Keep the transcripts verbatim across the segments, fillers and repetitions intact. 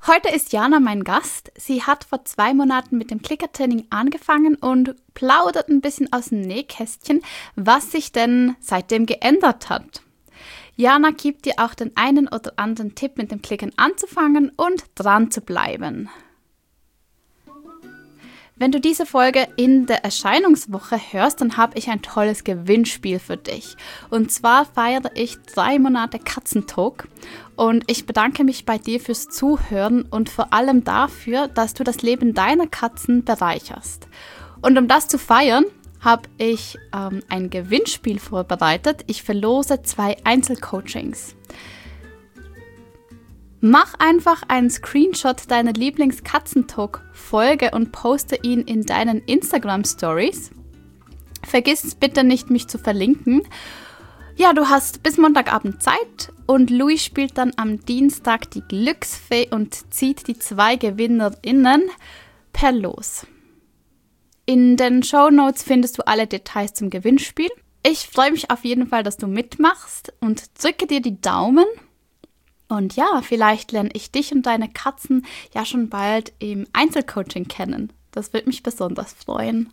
Heute ist Jana mein Gast. Sie hat vor zwei Monaten mit dem Klickertraining angefangen und plaudert ein bisschen aus dem Nähkästchen, was sich denn seitdem geändert hat. Jana gibt dir auch den einen oder anderen Tipp, mit dem Klickern anzufangen und dran zu bleiben. Wenn du diese Folge in der Erscheinungswoche hörst, dann habe ich ein tolles Gewinnspiel für dich. Und zwar feiere ich drei Monate Katzentalk und ich bedanke mich bei dir fürs Zuhören und vor allem dafür, dass du das Leben deiner Katzen bereicherst. Und um das zu feiern, habe ich ähm, ein Gewinnspiel vorbereitet. Ich verlose zwei Einzelcoachings. Mach einfach einen Screenshot deiner Lieblings-Katzentalk-Folge und poste ihn in deinen Instagram-Stories. Vergiss bitte nicht, mich zu verlinken. Ja, du hast bis Montagabend Zeit und Louis spielt dann am Dienstag die Glücksfee und zieht die zwei GewinnerInnen per Los. In den Shownotes findest du alle Details zum Gewinnspiel. Ich freue mich auf jeden Fall, dass du mitmachst und drücke dir die Daumen. Und ja, vielleicht lerne ich dich und deine Katzen ja schon bald im Einzelcoaching kennen. Das würde mich besonders freuen.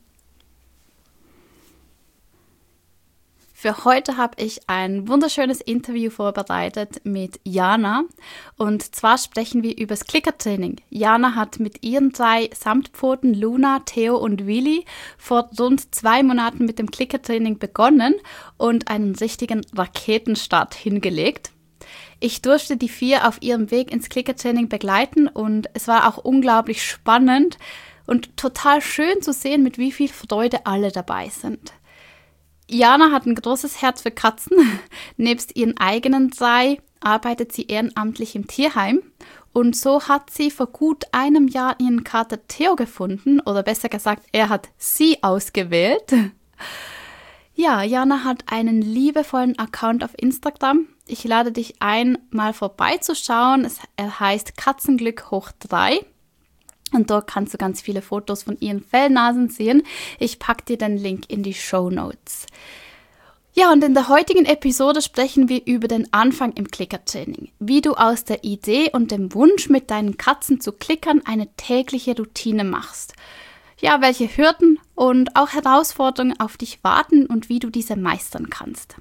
Für heute habe ich ein wunderschönes Interview vorbereitet mit Jana. Und zwar sprechen wir über das Klickertraining. Jana hat mit ihren drei Samtpfoten Luna, Theo und Willi vor rund zwei Monaten mit dem Klickertraining begonnen und einen richtigen Raketenstart hingelegt. Ich durfte die vier auf ihrem Weg ins Klickertraining begleiten und es war auch unglaublich spannend und total schön zu sehen, mit wie viel Freude alle dabei sind. Jana hat ein großes Herz für Katzen. Nebst ihren eigenen drei arbeitet sie ehrenamtlich im Tierheim und so hat sie vor gut einem Jahr ihren Kater Theo gefunden oder besser gesagt, er hat sie ausgewählt. Ja, Jana hat einen liebevollen Account auf Instagram. Ich lade dich ein, mal vorbeizuschauen. Es, er heißt Katzenglück hoch drei. Und dort kannst du ganz viele Fotos von ihren Fellnasen sehen. Ich packe dir den Link in die Shownotes. Ja, und in der heutigen Episode sprechen wir über den Anfang im Klickertraining. Wie du aus der Idee und dem Wunsch, mit deinen Katzen zu klickern, eine tägliche Routine machst. Ja, welche Hürden und auch Herausforderungen auf dich warten und wie du diese meistern kannst.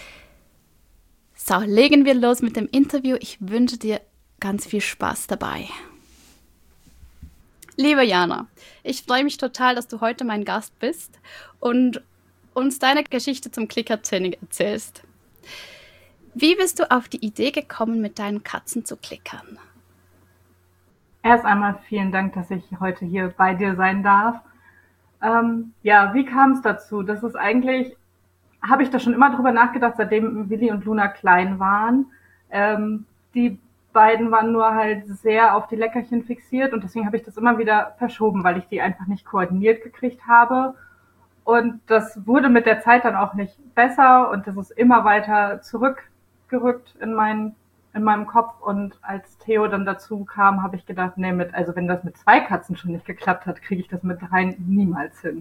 So, legen wir los mit dem Interview. Ich wünsche dir ganz viel Spaß dabei. Liebe Jana, ich freue mich total, dass du heute mein Gast bist und uns deine Geschichte zum Klickertraining erzählst. Wie bist du auf die Idee gekommen, mit deinen Katzen zu klickern? Erst einmal vielen Dank, dass ich heute hier bei dir sein darf. Ähm, ja, wie kam es dazu? Das ist eigentlich, habe ich da schon immer drüber nachgedacht, seitdem Willi und Luna klein waren. Ähm, die beiden waren nur halt sehr auf die Leckerchen fixiert und deswegen habe ich das immer wieder verschoben, weil ich die einfach nicht koordiniert gekriegt habe. Und das wurde mit der Zeit dann auch nicht besser und das ist immer weiter zurückgerückt in meinen in meinem Kopf und als Theo dann dazu kam, habe ich gedacht, nee, mit, also wenn das mit zwei Katzen schon nicht geklappt hat, kriege ich das mit dreien niemals hin.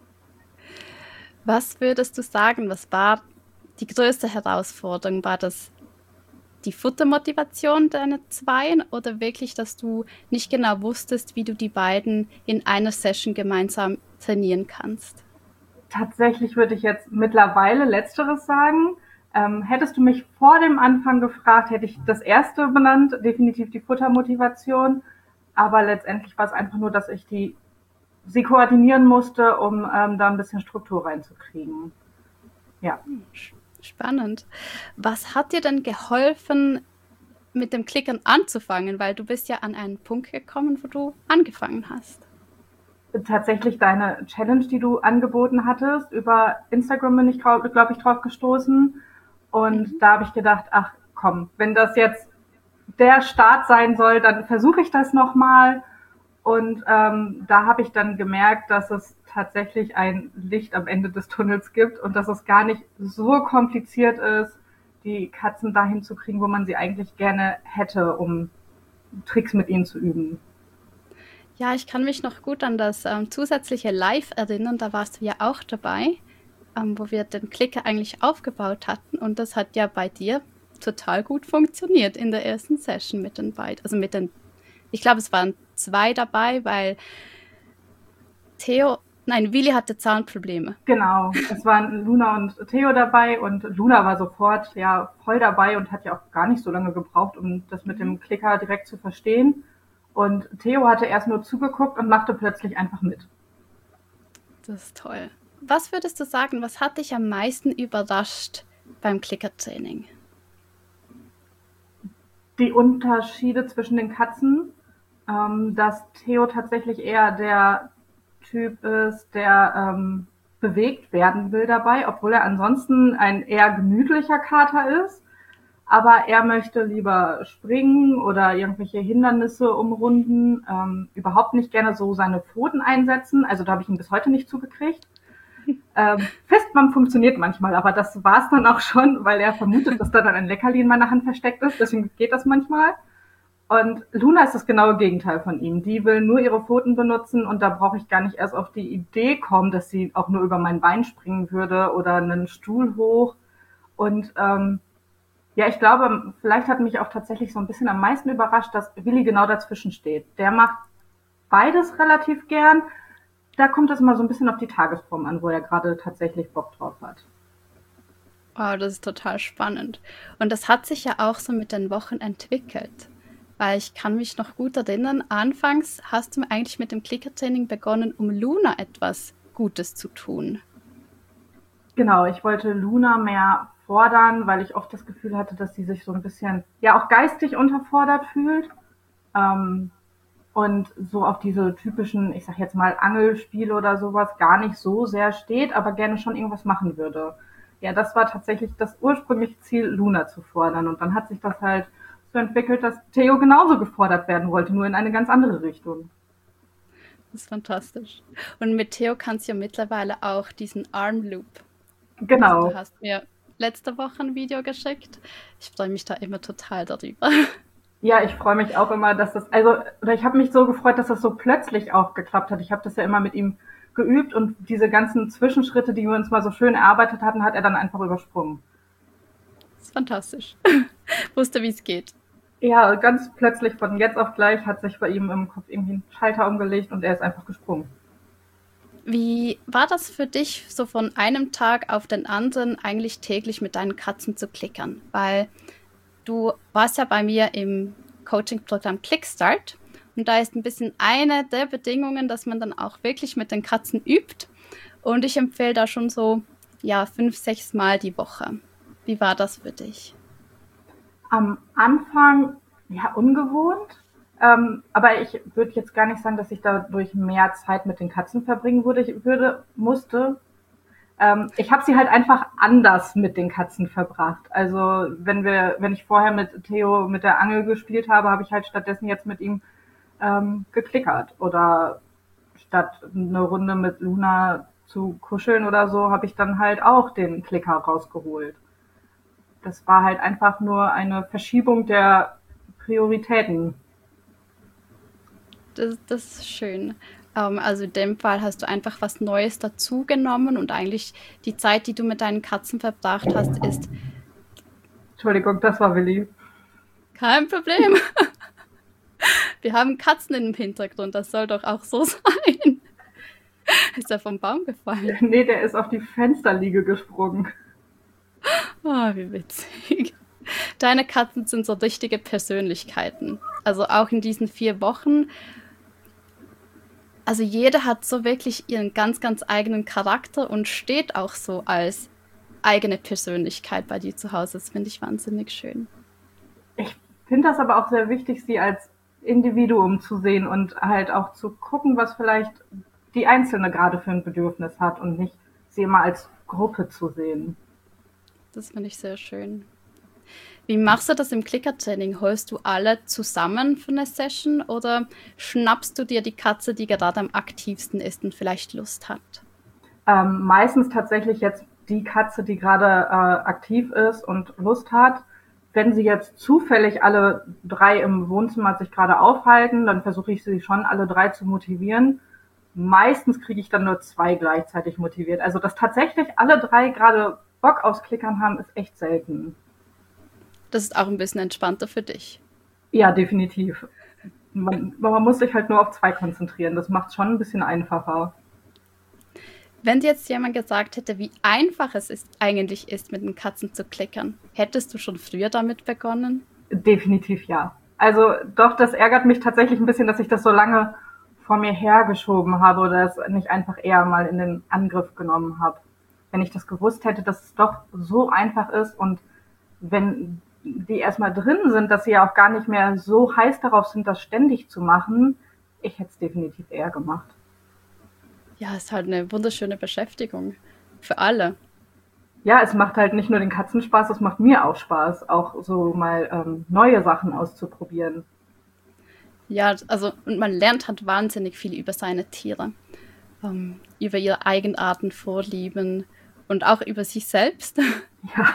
Was würdest du sagen, was war die größte Herausforderung? War das die Futtermotivation deiner Zweien oder wirklich, dass du nicht genau wusstest, wie du die beiden in einer Session gemeinsam trainieren kannst? Tatsächlich würde ich jetzt mittlerweile Letzteres sagen. Ähm, hättest du mich vor dem Anfang gefragt, hätte ich das erste benannt, definitiv die Futtermotivation. Aber letztendlich war es einfach nur, dass ich die sie koordinieren musste, um ähm, da ein bisschen Struktur reinzukriegen. Ja. Spannend. Was hat dir denn geholfen, mit dem Klickern anzufangen? Weil du bist ja an einen Punkt gekommen, wo du angefangen hast. Tatsächlich deine Challenge, die du angeboten hattest. Über Instagram bin ich, glaube ich, drauf gestoßen. Und mhm. da habe ich gedacht, ach komm, wenn das jetzt der Start sein soll, dann versuche ich das nochmal. Und ähm, da habe ich dann gemerkt, dass es tatsächlich ein Licht am Ende des Tunnels gibt und dass es gar nicht so kompliziert ist, die Katzen dahin zu kriegen, wo man sie eigentlich gerne hätte, um Tricks mit ihnen zu üben. Ja, ich kann mich noch gut an das ähm, zusätzliche Live erinnern, da warst du ja auch dabei, ähm, wo wir den Klicker eigentlich aufgebaut hatten und das hat ja bei dir total gut funktioniert in der ersten Session mit den beiden, also mit den ich glaube, es waren zwei dabei, weil Theo, nein, Willi hatte Zahnprobleme. Genau, es waren Luna und Theo dabei und Luna war sofort ja voll dabei und hat ja auch gar nicht so lange gebraucht, um das mit dem Klicker direkt zu verstehen. Und Theo hatte erst nur zugeguckt und machte plötzlich einfach mit. Das ist toll. Was würdest du sagen, was hat dich am meisten überrascht beim Klickertraining? Die Unterschiede zwischen den Katzen, ähm, dass Theo tatsächlich eher der Typ ist, der ähm, bewegt werden will dabei, obwohl er ansonsten ein eher gemütlicher Kater ist. Aber er möchte lieber springen oder irgendwelche Hindernisse umrunden, ähm, überhaupt nicht gerne so seine Pfoten einsetzen. Also da habe ich ihn bis heute nicht zugekriegt. Ähm, Festmachen funktioniert manchmal, aber das war's dann auch schon, weil er vermutet, dass da dann ein Leckerli in meiner Hand versteckt ist. Deswegen geht das manchmal. Und Luna ist das genaue Gegenteil von ihm. Die will nur ihre Pfoten benutzen und da brauche ich gar nicht erst auf die Idee kommen, dass sie auch nur über mein Bein springen würde oder einen Stuhl hoch. Und ähm, ja, ich glaube, vielleicht hat mich auch tatsächlich so ein bisschen am meisten überrascht, dass Willi genau dazwischen steht. Der macht beides relativ gern. Da kommt es immer so ein bisschen auf die Tagesform an, wo er gerade tatsächlich Bock drauf hat. Wow, das ist total spannend. Und das hat sich ja auch so mit den Wochen entwickelt. Weil ich kann mich noch gut erinnern, anfangs hast du eigentlich mit dem Klickertraining begonnen, um Luna etwas Gutes zu tun. Genau, ich wollte Luna mehr fordern, weil ich oft das Gefühl hatte, dass sie sich so ein bisschen, ja, auch geistig unterfordert fühlt. Ähm, und so auf diese typischen, ich sag jetzt mal, Angelspiele oder sowas gar nicht so sehr steht, aber gerne schon irgendwas machen würde. Ja, das war tatsächlich das ursprüngliche Ziel, Luna zu fordern. Und dann hat sich das halt so entwickelt, dass Theo genauso gefordert werden wollte, nur in eine ganz andere Richtung. Das ist fantastisch. Und mit Theo kannst du ja mittlerweile auch diesen Arm Loop. Also du Genau. hast mir letzte Woche ein Video geschickt. Ich freue mich da immer total darüber. Ja, ich freue mich auch immer, dass das, also, oder ich habe mich so gefreut, dass das so plötzlich auch geklappt hat. Ich habe das ja immer mit ihm geübt und diese ganzen Zwischenschritte, die wir uns mal so schön erarbeitet hatten, hat er dann einfach übersprungen. Das ist fantastisch. Wusste, wie es geht. Ja, ganz plötzlich von jetzt auf gleich hat sich bei ihm im Kopf irgendwie ein Schalter umgelegt und er ist einfach gesprungen. Wie war das für dich, so von einem Tag auf den anderen eigentlich täglich mit deinen Katzen zu klickern? Weil du warst ja bei mir im Coaching-Programm Clickstart und da ist ein bisschen eine der Bedingungen, dass man dann auch wirklich mit den Katzen übt. Und ich empfehle da schon so, ja, fünf, sechs Mal die Woche. Wie war das für dich? Am Anfang, ja, ungewohnt. Ähm, aber ich würde jetzt gar nicht sagen, dass ich dadurch mehr Zeit mit den Katzen verbringen würde. Ich würde, musste. Ähm, ich habe sie halt einfach anders mit den Katzen verbracht. Also wenn wir, wenn ich vorher mit Theo mit der Angel gespielt habe, habe ich halt stattdessen jetzt mit ihm ähm, geklickert. Oder statt eine Runde mit Luna zu kuscheln oder so, habe ich dann halt auch den Klicker rausgeholt. Das war halt einfach nur eine Verschiebung der Prioritäten. Das, das ist schön. Ähm, also in dem Fall hast du einfach was Neues dazugenommen und eigentlich die Zeit, die du mit deinen Katzen verbracht hast, ist Entschuldigung, das war Willi. kein Problem. Wir haben Katzen im Hintergrund, das soll doch auch so sein. Ist er vom Baum gefallen? Nee, der ist auf die Fensterliege gesprungen. Oh, wie witzig. Deine Katzen sind so richtige Persönlichkeiten. Also auch in diesen vier Wochen. Also jeder hat so wirklich ihren ganz, ganz eigenen Charakter und steht auch so als eigene Persönlichkeit bei dir zu Hause. Das finde ich wahnsinnig schön. Ich finde das aber auch sehr wichtig, sie als Individuum zu sehen und halt auch zu gucken, was vielleicht die Einzelne gerade für ein Bedürfnis hat und nicht sie immer als Gruppe zu sehen. Das finde ich sehr schön. Wie machst du das im Klickertraining? Holst du alle zusammen für eine Session oder schnappst du dir die Katze, die gerade am aktivsten ist und vielleicht Lust hat? Ähm, meistens tatsächlich jetzt die Katze, die gerade äh, aktiv ist und Lust hat. Wenn sie jetzt zufällig alle drei im Wohnzimmer sich gerade aufhalten, dann versuche ich sie schon alle drei zu motivieren. Meistens kriege ich dann nur zwei gleichzeitig motiviert. Also dass tatsächlich alle drei gerade Bock aufs Klickern haben, ist echt selten. Das ist auch ein bisschen entspannter für dich. Ja, definitiv. man, man muss sich halt nur auf zwei konzentrieren. Das macht es schon ein bisschen einfacher. Wenn dir jetzt jemand gesagt hätte, wie einfach es ist, eigentlich ist, mit den Katzen zu klickern, hättest du schon früher damit begonnen? Definitiv ja. Also doch, das ärgert mich tatsächlich ein bisschen, dass ich das so lange vor mir hergeschoben habe oder es nicht einfach eher mal in den Angriff genommen habe. Wenn ich das gewusst hätte, dass es doch so einfach ist und wenn die erstmal drin sind, dass sie ja auch gar nicht mehr so heiß darauf sind, das ständig zu machen, ich hätte es definitiv eher gemacht. Ja, ist halt eine wunderschöne Beschäftigung für alle. Ja, es macht halt nicht nur den Katzen Spaß, es macht mir auch Spaß, auch so mal ähm, neue Sachen auszuprobieren. Ja, also und man lernt halt wahnsinnig viel über seine Tiere, ähm, über ihre Eigenarten, Vorlieben und auch über sich selbst. Ja,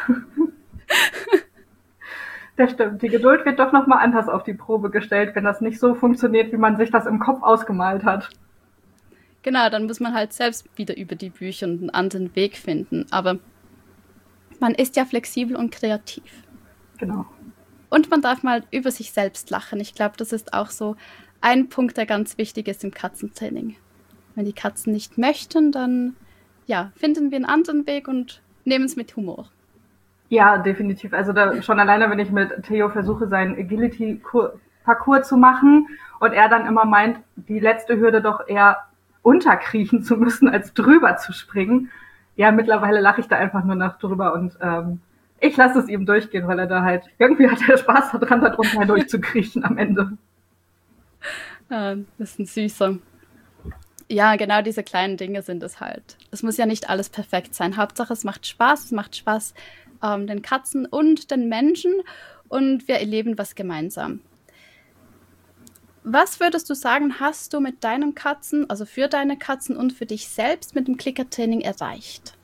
das stimmt. Die Geduld wird doch nochmal anders auf die Probe gestellt, wenn das nicht so funktioniert, wie man sich das im Kopf ausgemalt hat. Genau, dann muss man halt selbst wieder über die Bücher und einen anderen Weg finden. Aber man ist ja flexibel und kreativ. Genau. Und man darf mal über sich selbst lachen. Ich glaube, das ist auch so ein Punkt, der ganz wichtig ist im Katzentraining. Wenn die Katzen nicht möchten, dann ja, finden wir einen anderen Weg und nehmen es mit Humor. Ja, definitiv. Also da schon alleine, wenn ich mit Theo versuche, seinen Agility-Parcours zu machen und er dann immer meint, die letzte Hürde doch eher unterkriechen zu müssen, als drüber zu springen. Ja, mittlerweile lache ich da einfach nur noch drüber und ähm, ich lasse es ihm durchgehen, weil er da halt, irgendwie hat er Spaß daran, da drunter durchzukriechen am Ende. Ja, das ist ein süßer. Ja, genau diese kleinen Dinge sind es halt. Es muss ja nicht alles perfekt sein. Hauptsache, es macht Spaß. Es macht Spaß ähm, den Katzen und den Menschen und wir erleben was gemeinsam. Was würdest du sagen, hast du mit deinen Katzen, also für deine Katzen und für dich selbst mit dem Klickertraining erreicht?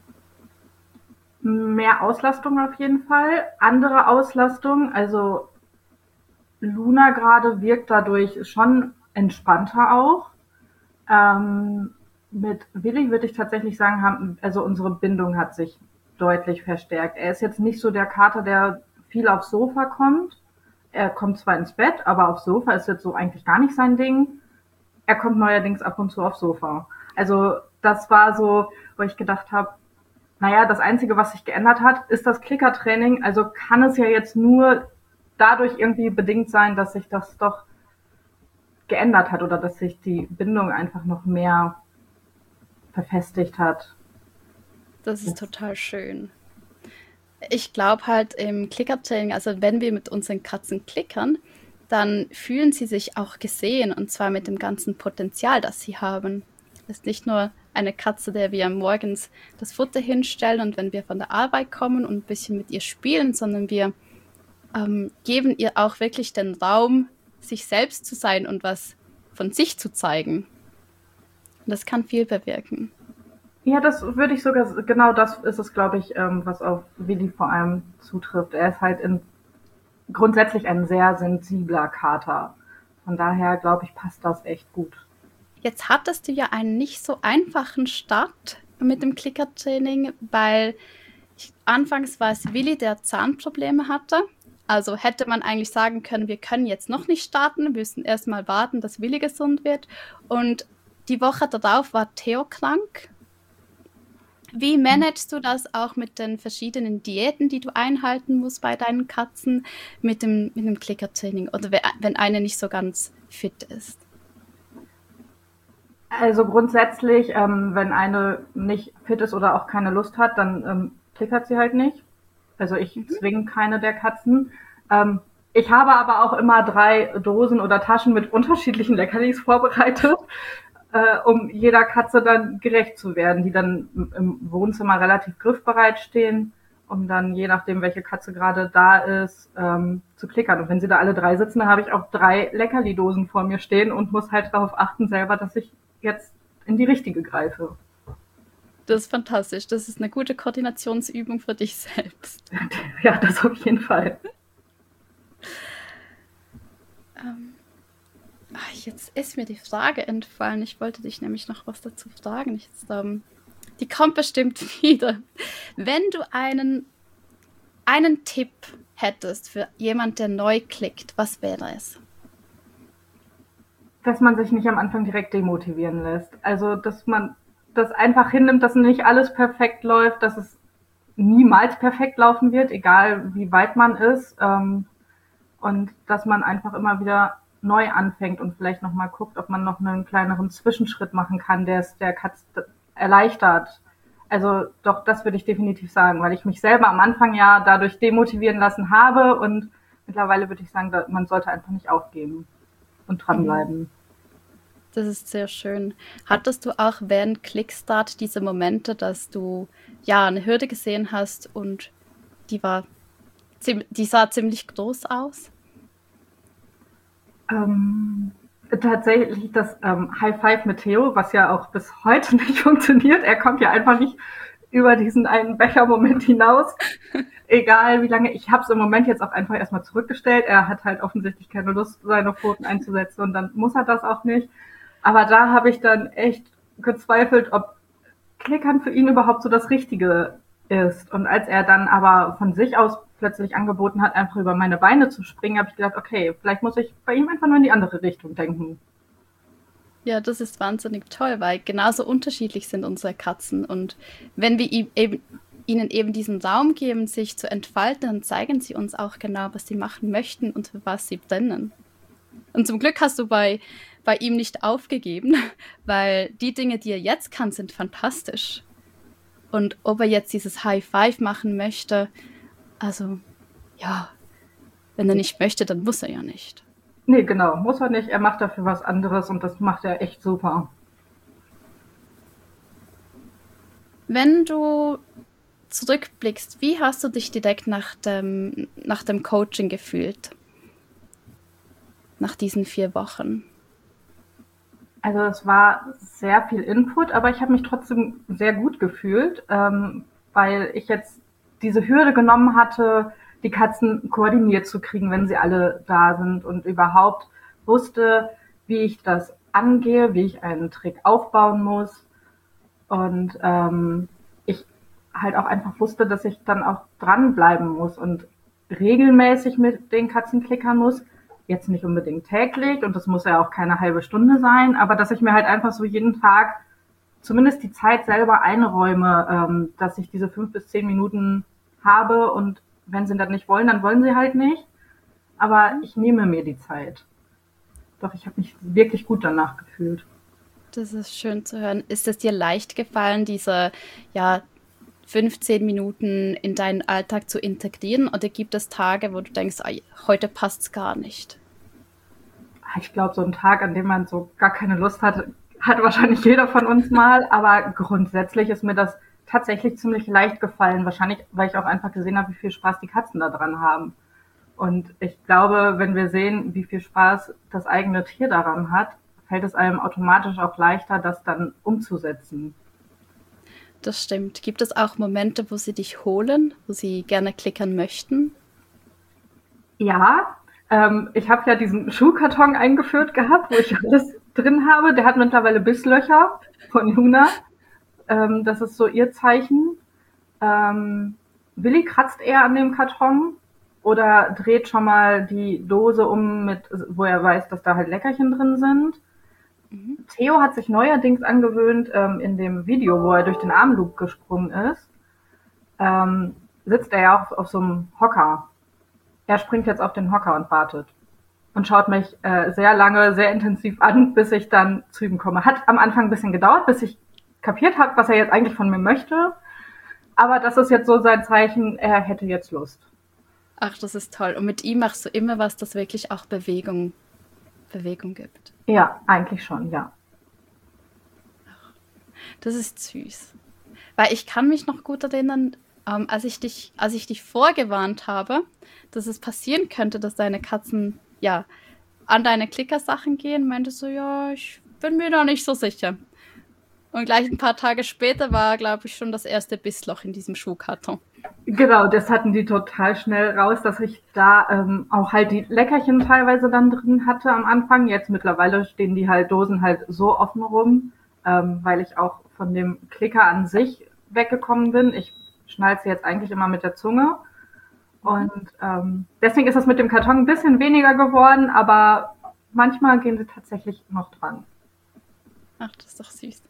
Mehr Auslastung auf jeden Fall. Andere Auslastung, also Luna gerade wirkt dadurch schon entspannter auch. Ähm, mit Willi würde ich tatsächlich sagen, haben, also unsere Bindung hat sich deutlich verstärkt. Er ist jetzt nicht so der Kater, der viel aufs Sofa kommt. Er kommt zwar ins Bett, aber aufs Sofa ist jetzt so eigentlich gar nicht sein Ding. Er kommt neuerdings ab und zu aufs Sofa. Also das war so, wo ich gedacht habe, naja, das Einzige, was sich geändert hat, ist das Klickertraining. Also kann es ja jetzt nur dadurch irgendwie bedingt sein, dass sich das doch geändert hat oder dass sich die Bindung einfach noch mehr verfestigt hat. Das ist total schön. Ich glaube halt im Klickertraining, also wenn wir mit unseren Katzen klickern, dann fühlen sie sich auch gesehen und zwar mit dem ganzen Potenzial, das sie haben. Es ist nicht nur eine Katze, der wir morgens das Futter hinstellen und wenn wir von der Arbeit kommen und ein bisschen mit ihr spielen, sondern wir ähm, geben ihr auch wirklich den Raum, sich selbst zu sein und was von sich zu zeigen. Und das kann viel bewirken. Ja, das würde ich sogar, genau das ist es, glaube ich, ähm, was auf Willi vor allem zutrifft. Er ist halt in, grundsätzlich ein sehr sensibler Kater. Von daher, glaube ich, passt das echt gut. Jetzt hattest du ja einen nicht so einfachen Start mit dem Klickertraining, weil ich, anfangs war es Willi, der Zahnprobleme hatte. Also hätte man eigentlich sagen können, wir können jetzt noch nicht starten, wir müssen erstmal warten, dass Willi gesund wird. Und die Woche darauf war Theo krank. Wie managst du das auch mit den verschiedenen Diäten, die du einhalten musst bei deinen Katzen, mit dem, mit dem Klickertraining oder wenn eine nicht so ganz fit ist? Also grundsätzlich, ähm, wenn eine nicht fit ist oder auch keine Lust hat, dann ähm, klickert sie halt nicht. Also ich mhm. zwinge keine der Katzen. Ähm, ich habe aber auch immer drei Dosen oder Taschen mit unterschiedlichen Leckerlis vorbereitet, äh, um jeder Katze dann gerecht zu werden, die dann im Wohnzimmer relativ griffbereit stehen, um dann je nachdem, welche Katze gerade da ist, ähm, zu klickern. Und wenn sie da alle drei sitzen, dann habe ich auch drei Leckerli-Dosen vor mir stehen und muss halt darauf achten selber, dass ich jetzt in die richtige greife. Das ist fantastisch. Das ist eine gute Koordinationsübung für dich selbst. Ja, das auf jeden Fall. Ähm, ach, jetzt ist mir die Frage entfallen. Ich wollte dich nämlich noch was dazu fragen. Jetzt, ähm, die kommt bestimmt wieder. Wenn du einen, einen Tipp hättest für jemand, der neu klickt, was wäre es? dass man sich nicht am Anfang direkt demotivieren lässt. Also, dass man das einfach hinnimmt, dass nicht alles perfekt läuft, dass es niemals perfekt laufen wird, egal wie weit man ist. Ähm, und dass man einfach immer wieder neu anfängt und vielleicht nochmal guckt, ob man noch einen kleineren Zwischenschritt machen kann, der es der Katze erleichtert. Also doch, das würde ich definitiv sagen, weil ich mich selber am Anfang ja dadurch demotivieren lassen habe und mittlerweile würde ich sagen, man sollte einfach nicht aufgeben und dranbleiben. Das ist sehr schön. Hattest du auch während Clickstart diese Momente, dass du ja eine Hürde gesehen hast und die war, die sah ziemlich groß aus? Ähm, tatsächlich das ähm, High Five mit Theo, was ja auch bis heute nicht funktioniert. Er kommt ja einfach nicht über diesen einen Becher-Moment hinaus. Egal wie lange. Ich habe es im Moment jetzt auch einfach erstmal zurückgestellt. Er hat halt offensichtlich keine Lust, seine Pfoten einzusetzen und dann muss er das auch nicht. Aber da habe ich dann echt gezweifelt, ob Klickern für ihn überhaupt so das Richtige ist. Und als er dann aber von sich aus plötzlich angeboten hat, einfach über meine Beine zu springen, habe ich gedacht, okay, vielleicht muss ich bei ihm einfach nur in die andere Richtung denken. Ja, das ist wahnsinnig toll, weil genauso unterschiedlich sind unsere Katzen. Und wenn wir ihm eben, ihnen eben diesen Raum geben, sich zu entfalten, dann zeigen sie uns auch genau, was sie machen möchten und für was sie brennen. Und zum Glück hast du bei, bei ihm nicht aufgegeben, weil die Dinge, die er jetzt kann, sind fantastisch. Und ob er jetzt dieses High Five machen möchte, also ja, wenn er nicht möchte, dann muss er ja nicht. Nee, genau, muss er nicht. Er macht dafür was anderes und das macht er echt super. Wenn du zurückblickst, wie hast du dich direkt nach dem, nach dem Coaching gefühlt? Nach diesen vier Wochen? Also es war sehr viel Input, aber ich habe mich trotzdem sehr gut gefühlt, ähm, weil ich jetzt diese Hürde genommen hatte, die Katzen koordiniert zu kriegen, wenn sie alle da sind und überhaupt wusste, wie ich das angehe, wie ich einen Trick aufbauen muss und ähm, ich halt auch einfach wusste, dass ich dann auch dranbleiben muss und regelmäßig mit den Katzen klickern muss. Jetzt nicht unbedingt täglich und das muss ja auch keine halbe Stunde sein, aber dass ich mir halt einfach so jeden Tag zumindest die Zeit selber einräume, ähm, dass ich diese fünf bis zehn Minuten habe und wenn sie das nicht wollen, dann wollen sie halt nicht. Aber ich nehme mir die Zeit. Doch ich habe mich wirklich gut danach gefühlt. Das ist schön zu hören. Ist es dir leicht gefallen, diese ja, fünfzehn Minuten in deinen Alltag zu integrieren? Oder gibt es Tage, wo du denkst, ah, heute passt es gar nicht? Ich glaube, so ein Tag, an dem man so gar keine Lust hat, hat wahrscheinlich jeder von uns mal. Aber grundsätzlich ist mir das tatsächlich ziemlich leicht gefallen. Wahrscheinlich, weil ich auch einfach gesehen habe, wie viel Spaß die Katzen da dran haben. Und ich glaube, wenn wir sehen, wie viel Spaß das eigene Tier daran hat, fällt es einem automatisch auch leichter, das dann umzusetzen. Das stimmt. Gibt es auch Momente, wo sie dich holen, wo sie gerne klickern möchten? Ja, ähm, ich habe ja diesen Schuhkarton eingeführt gehabt, wo ich alles drin habe. Der hat mittlerweile Bisslöcher von Luna. Ähm, das ist so ihr Zeichen. Ähm, Willi kratzt eher an dem Karton oder dreht schon mal die Dose um, mit, wo er weiß, dass da halt Leckerchen drin sind. Mhm. Theo hat sich neuerdings angewöhnt, ähm, in dem Video, wo er durch den Armloop gesprungen ist, ähm, sitzt er ja auch auf so einem Hocker. Er springt jetzt auf den Hocker und wartet und schaut mich äh, sehr lange, sehr intensiv an, bis ich dann zu ihm komme. Hat am Anfang ein bisschen gedauert, bis ich kapiert habe, was er jetzt eigentlich von mir möchte. Aber das ist jetzt so sein Zeichen, er hätte jetzt Lust. Ach, das ist toll. Und mit ihm machst du immer was, das wirklich auch Bewegung, Bewegung gibt. Ja, eigentlich schon, ja. Das ist süß. Weil ich kann mich noch gut erinnern, ähm, als ich dich, als ich dich vorgewarnt habe, dass es passieren könnte, dass deine Katzen ja an deine Klickersachen gehen, meintest du, ja, ich bin mir da nicht so sicher. Und gleich ein paar Tage später war, glaube ich, schon das erste Bissloch in diesem Schuhkarton. Genau, das hatten die total schnell raus, dass ich da ähm, auch halt die Leckerchen teilweise dann drin hatte am Anfang. Jetzt mittlerweile stehen die halt Dosen halt so offen rum, ähm, weil ich auch von dem Klicker an sich weggekommen bin. Ich schnall sie jetzt eigentlich immer mit der Zunge. Und ähm, deswegen ist das mit dem Karton ein bisschen weniger geworden, aber manchmal gehen sie tatsächlich noch dran. Ach, das ist doch süß.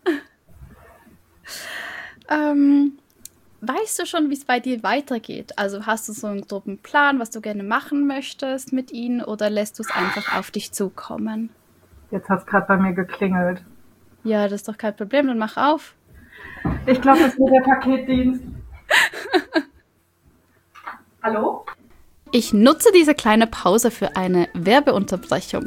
ähm, weißt du schon, wie es bei dir weitergeht? Also hast du so einen groben Plan, was du gerne machen möchtest mit ihnen, oder lässt du es einfach auf dich zukommen? Jetzt hat es gerade bei mir geklingelt. Ja, das ist doch kein Problem, dann mach auf. Ich glaube, das ist der Paketdienst. Hallo? Ich nutze diese kleine Pause für eine Werbeunterbrechung.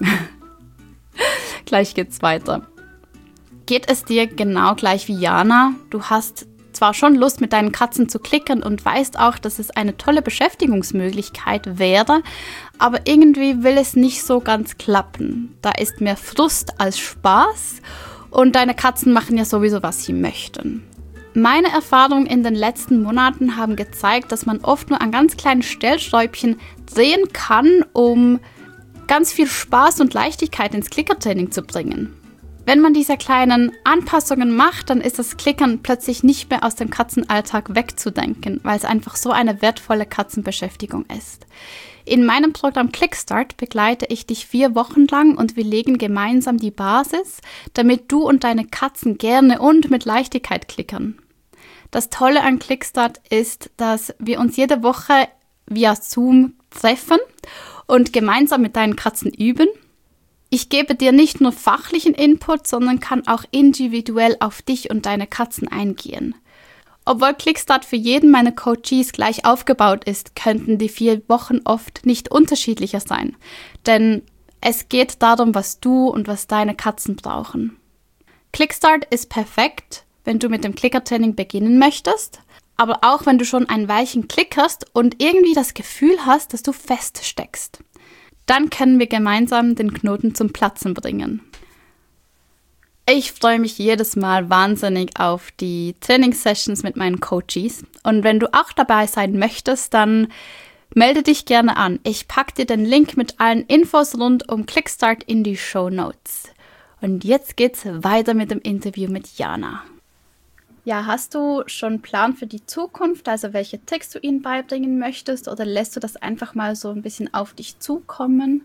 Gleich geht's weiter. Geht es dir genau gleich wie Jana? Du hast zwar schon Lust, mit deinen Katzen zu klickern und weißt auch, dass es eine tolle Beschäftigungsmöglichkeit wäre, aber irgendwie will es nicht so ganz klappen. Da ist mehr Frust als Spaß und deine Katzen machen ja sowieso, was sie möchten. Meine Erfahrungen in den letzten Monaten haben gezeigt, dass man oft nur an ganz kleinen Stellschräubchen drehen kann, um ganz viel Spaß und Leichtigkeit ins Klickertraining zu bringen. Wenn man diese kleinen Anpassungen macht, dann ist das Klickern plötzlich nicht mehr aus dem Katzenalltag wegzudenken, weil es einfach so eine wertvolle Katzenbeschäftigung ist. In meinem Programm Clickstart begleite ich dich vier Wochen lang und wir legen gemeinsam die Basis, damit du und deine Katzen gerne und mit Leichtigkeit klickern. Das Tolle an Clickstart ist, dass wir uns jede Woche via Zoom treffen und gemeinsam mit deinen Katzen üben. Ich gebe dir nicht nur fachlichen Input, sondern kann auch individuell auf dich und deine Katzen eingehen. Obwohl Clickstart für jeden meiner Coaches gleich aufgebaut ist, könnten die vier Wochen oft nicht unterschiedlicher sein. Denn es geht darum, was du und was deine Katzen brauchen. Clickstart ist perfekt, wenn du mit dem Klickertraining beginnen möchtest, aber auch wenn du schon ein Weilchen klickerst und irgendwie das Gefühl hast, dass du feststeckst. Dann können wir gemeinsam den Knoten zum Platzen bringen. Ich freue mich jedes Mal wahnsinnig auf die Trainingssessions mit meinen Coaches. Und wenn du auch dabei sein möchtest, dann melde dich gerne an. Ich packe dir den Link mit allen Infos rund um Clickstart in die Shownotes. Und jetzt geht's weiter mit dem Interview mit Jana. Ja, hast du schon einen Plan für die Zukunft, also welche Tricks du ihnen beibringen möchtest, oder lässt du das einfach mal so ein bisschen auf dich zukommen?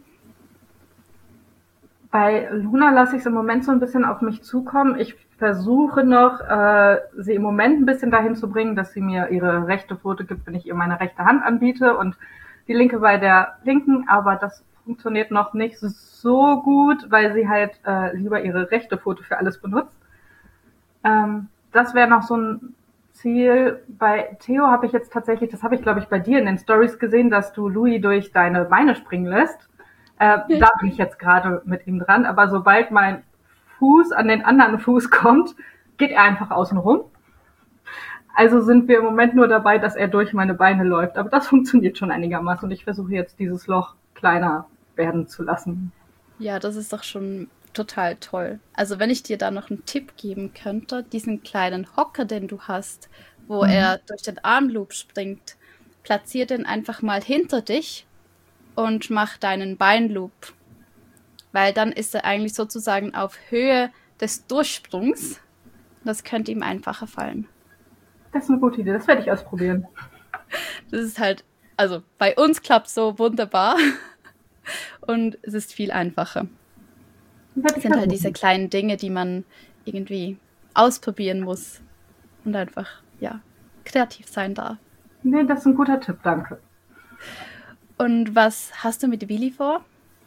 Bei Luna lasse ich es im Moment so ein bisschen auf mich zukommen. Ich versuche noch, äh, sie im Moment ein bisschen dahin zu bringen, dass sie mir ihre rechte Pfote gibt, wenn ich ihr meine rechte Hand anbiete und die linke bei der linken, aber das funktioniert noch nicht so gut, weil sie halt äh, lieber ihre rechte Pfote für alles benutzt. Ähm, das wäre noch so ein Ziel. Bei Theo habe ich jetzt tatsächlich, das habe ich glaube ich bei dir in den Stories gesehen, dass du Louis durch deine Beine springen lässt. Äh, ja. Da bin ich jetzt gerade mit ihm dran, aber sobald mein Fuß an den anderen Fuß kommt, geht er einfach außen rum. Also sind wir im Moment nur dabei, dass er durch meine Beine läuft, aber das funktioniert schon einigermaßen und ich versuche jetzt dieses Loch kleiner werden zu lassen. Ja, das ist doch schon total toll. Also wenn ich dir da noch einen Tipp geben könnte, diesen kleinen Hocker, den du hast, wo mhm. er durch den Armloop springt, platzier den einfach mal hinter dich und mach deinen Beinloop. Weil dann ist er eigentlich sozusagen auf Höhe des Durchsprungs. Das könnte ihm einfacher fallen. Das ist eine gute Idee, das werde ich ausprobieren. Das ist halt, also bei uns klappt es so wunderbar und es ist viel einfacher. Das sind halt diese kleinen Dinge, die man irgendwie ausprobieren muss und einfach, ja, kreativ sein darf. Nee, das ist ein guter Tipp, danke. Und was hast du mit Willi vor?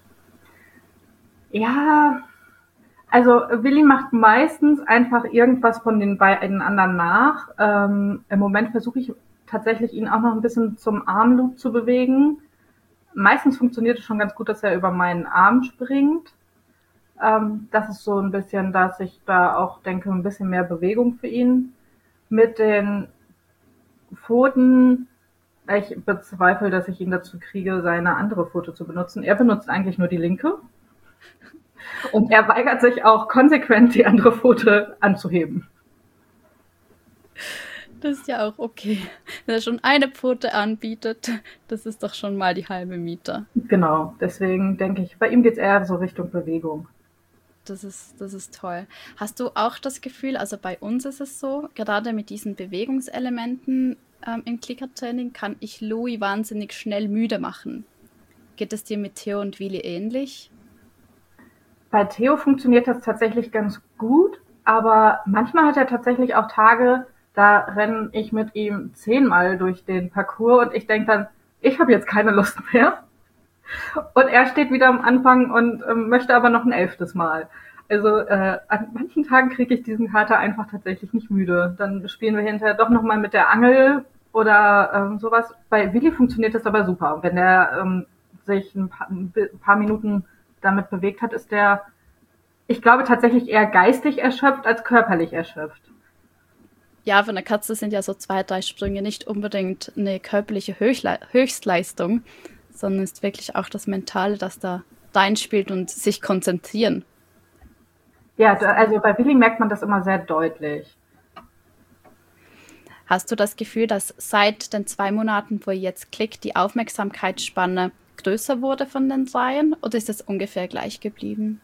Ja, also Willi macht meistens einfach irgendwas von den beiden anderen nach. Ähm, im Moment versuche ich tatsächlich ihn auch noch ein bisschen zum Armloop zu bewegen. Meistens funktioniert es schon ganz gut, dass er über meinen Arm springt. Ähm, das ist so ein bisschen, dass ich da auch denke, ein bisschen mehr Bewegung für ihn. Mit den Pfoten, ich bezweifle, dass ich ihn dazu kriege, seine andere Pfote zu benutzen. Er benutzt eigentlich nur die linke. Und er weigert sich auch konsequent, die andere Pfote anzuheben. Das ist ja auch okay. Wenn er schon eine Pfote anbietet, das ist doch schon mal die halbe Miete. Genau, deswegen denke ich, bei ihm geht es eher so Richtung Bewegung. Das ist, das ist toll. Hast du auch das Gefühl, also bei uns ist es so, gerade mit diesen Bewegungselementen ähm, im Klickertraining kann ich Louis wahnsinnig schnell müde machen. Geht es dir mit Theo und Willi ähnlich? Bei Theo funktioniert das tatsächlich ganz gut, aber manchmal hat er tatsächlich auch Tage, da renne ich mit ihm zehnmal durch den Parcours und ich denke dann, ich habe jetzt keine Lust mehr. Und er steht wieder am Anfang und ähm, möchte aber noch ein elftes Mal. Also äh, an manchen Tagen kriege ich diesen Kater einfach tatsächlich nicht müde. Dann spielen wir hinterher doch nochmal mit der Angel oder ähm, sowas. Bei Willi funktioniert das aber super. Wenn der ähm, sich ein paar, ein paar Minuten damit bewegt hat, ist der, ich glaube, tatsächlich eher geistig erschöpft als körperlich erschöpft. Ja, für eine Katze sind ja so zwei, drei Sprünge nicht unbedingt eine körperliche Höchstle- Höchstleistung, sondern ist wirklich auch das Mentale, das da reinspielt und sich konzentrieren. Ja, also bei Willi merkt man das immer sehr deutlich. Hast du das Gefühl, dass seit den zwei Monaten, wo ihr jetzt klickt, die Aufmerksamkeitsspanne größer wurde von den Dreien oder ist es ungefähr gleich geblieben?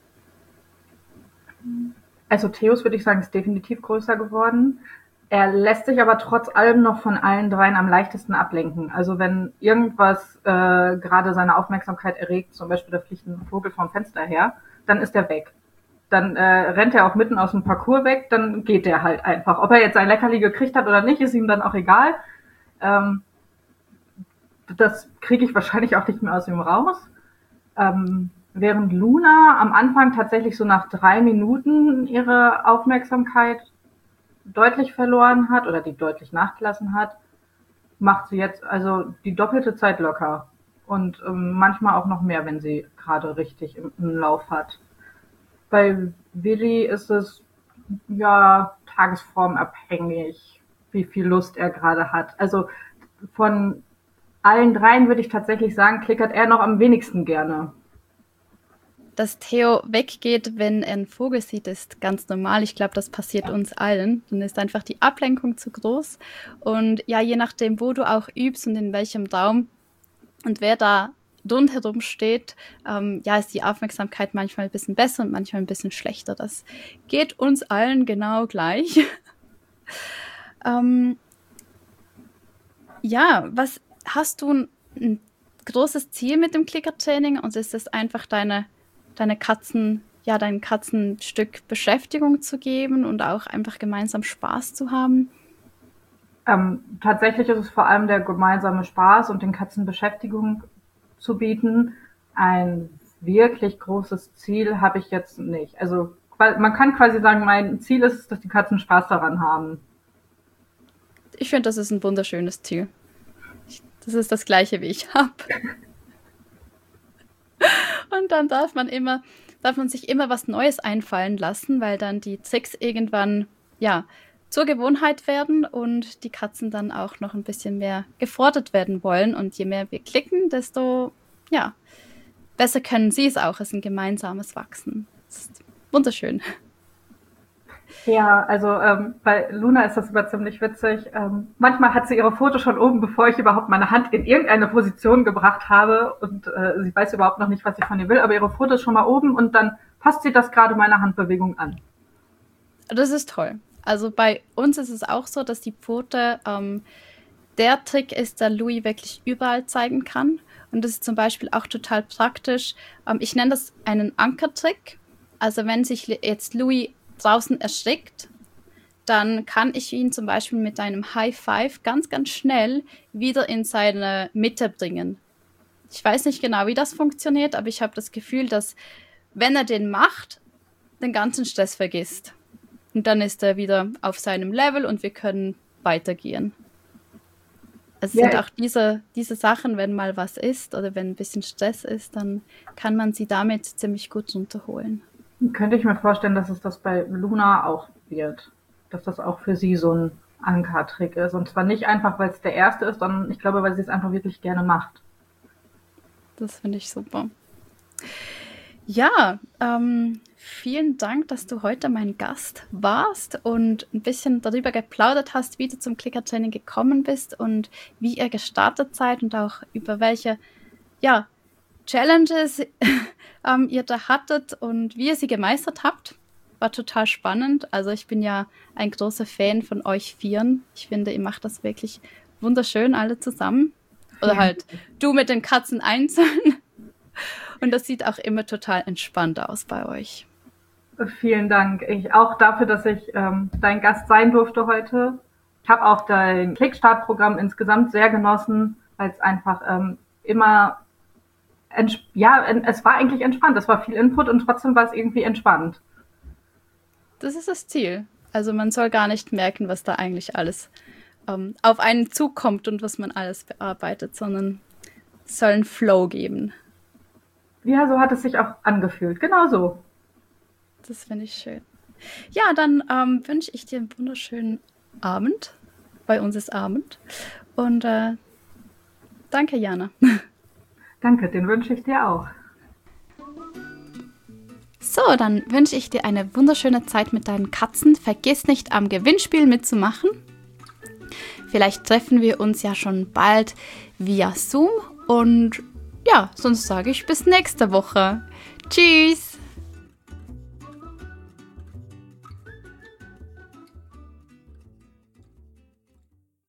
Also Theos würde ich sagen, ist definitiv größer geworden. Er lässt sich aber trotz allem noch von allen dreien am leichtesten ablenken. Also wenn irgendwas äh, gerade seine Aufmerksamkeit erregt, zum Beispiel da fliegt ein Vogel vom Fenster her, dann ist er weg. Dann äh, rennt er auch mitten aus dem Parcours weg, dann geht er halt einfach. Ob er jetzt sein Leckerli gekriegt hat oder nicht, ist ihm dann auch egal. Ähm, das kriege ich wahrscheinlich auch nicht mehr aus ihm raus. Ähm, während Luna am Anfang tatsächlich so nach drei Minuten ihre Aufmerksamkeit deutlich verloren hat oder die deutlich nachgelassen hat, macht sie jetzt also die doppelte Zeit locker. Und ähm, manchmal auch noch mehr, wenn sie gerade richtig im, im Lauf hat. Bei Willi ist es ja tagesformabhängig, wie viel Lust er gerade hat. Also von allen dreien würde ich tatsächlich sagen, klickert er noch am wenigsten gerne. Dass Theo weggeht, wenn er einen Vogel sieht, ist ganz normal. Ich glaube, das passiert uns allen. Dann ist einfach die Ablenkung zu groß. Und ja, je nachdem, wo du auch übst und in welchem Raum und wer da rundherum steht, ähm, ja, ist die Aufmerksamkeit manchmal ein bisschen besser und manchmal ein bisschen schlechter. Das geht uns allen genau gleich. ähm, ja, was hast du ein, ein großes Ziel mit dem Clicker-Training und ist es einfach deine deine Katzen, ja, deinen Katzen ein Stück Beschäftigung zu geben und auch einfach gemeinsam Spaß zu haben? Ähm, tatsächlich ist es vor allem der gemeinsame Spaß und den Katzen Beschäftigung zu bieten. Ein wirklich großes Ziel habe ich jetzt nicht. Also man kann quasi sagen, mein Ziel ist es, dass die Katzen Spaß daran haben. Ich finde, das ist ein wunderschönes Ziel. Das ist das Gleiche, wie ich habe. Und dann darf man immer, darf man sich immer was Neues einfallen lassen, weil dann die Tricks irgendwann, ja, zur Gewohnheit werden und die Katzen dann auch noch ein bisschen mehr gefordert werden wollen. Und je mehr wir klicken, desto, ja, besser können sie es auch. Es ist ein gemeinsames Wachsen. Das ist wunderschön. Ja, also ähm, bei Luna ist das immer ziemlich witzig. Ähm, manchmal hat sie ihre Fotos schon oben, bevor ich überhaupt meine Hand in irgendeine Position gebracht habe und äh, sie weiß überhaupt noch nicht, was ich von ihr will, aber ihre Fotos schon mal oben und dann passt sie das gerade meiner Handbewegung an. Das ist toll. Also bei uns ist es auch so, dass die Pfote ähm, der Trick ist, der Louis wirklich überall zeigen kann. Und das ist zum Beispiel auch total praktisch. Ähm, ich nenne das einen Ankertrick. Also wenn sich jetzt Louis draußen erschrickt, dann kann ich ihn zum Beispiel mit einem High Five ganz, ganz schnell wieder in seine Mitte bringen. Ich weiß nicht genau, wie das funktioniert, aber ich habe das Gefühl, dass wenn er den macht, den ganzen Stress vergisst. Und dann ist er wieder auf seinem Level und wir können weitergehen. Es Ja, sind auch diese, diese Sachen, wenn mal was ist oder wenn ein bisschen Stress ist, dann kann man sie damit ziemlich gut runterholen. könnte ich mir vorstellen, dass es das bei Luna auch wird. Dass das auch für sie so ein Ankertrick ist. Und zwar nicht einfach, weil es der erste ist, sondern ich glaube, weil sie es einfach wirklich gerne macht. Das finde ich super. Ja, ähm, vielen Dank, dass du heute mein Gast warst und ein bisschen darüber geplaudert hast, wie du zum Clicker-Training gekommen bist und wie ihr gestartet seid und auch über welche, ja, Challenges ähm, ihr da hattet und wie ihr sie gemeistert habt. War total spannend. Also ich bin ja ein großer Fan von euch Vieren. Ich finde, ihr macht das wirklich wunderschön, alle zusammen. Oder halt du mit den Katzen einzeln. Und das sieht auch immer total entspannt aus bei euch. Vielen Dank. Ich auch dafür, dass ich ähm, dein Gast sein durfte heute. Ich habe auch dein Kickstart-Programm insgesamt sehr genossen, weil es einfach ähm, immer, ents- ja, es war eigentlich entspannt. Es war viel Input und trotzdem war es irgendwie entspannt. Das ist das Ziel. Also man soll gar nicht merken, was da eigentlich alles ähm, auf einen zukommt und was man alles bearbeitet, sondern es soll einen Flow geben. Ja, so hat es sich auch angefühlt. Genau so. Das finde ich schön. Ja, dann ähm, wünsche ich dir einen wunderschönen Abend. Bei uns ist Abend. Und äh, danke, Jana. Danke, den wünsche ich dir auch. So, dann wünsche ich dir eine wunderschöne Zeit mit deinen Katzen. Vergiss nicht, am Gewinnspiel mitzumachen. Vielleicht treffen wir uns ja schon bald via Zoom. Und ja, sonst sage ich bis nächste Woche. Tschüss!